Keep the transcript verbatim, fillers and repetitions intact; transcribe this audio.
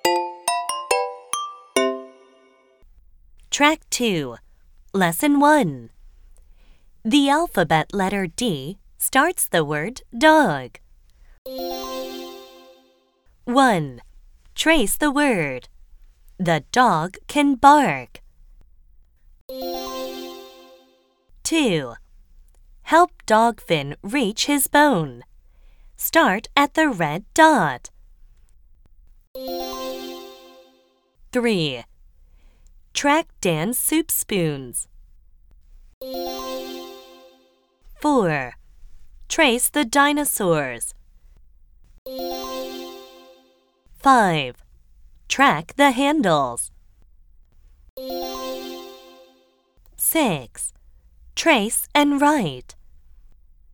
Track two, Lesson one. The alphabet letter D starts the word dog. one. Trace the word. The dog can bark. two. Help Dogfin reach his bone. Start at the red dot. three. Track Dan's soup spoons. four. Trace the dinosaurs. five. Track the handles. six. Trace and write.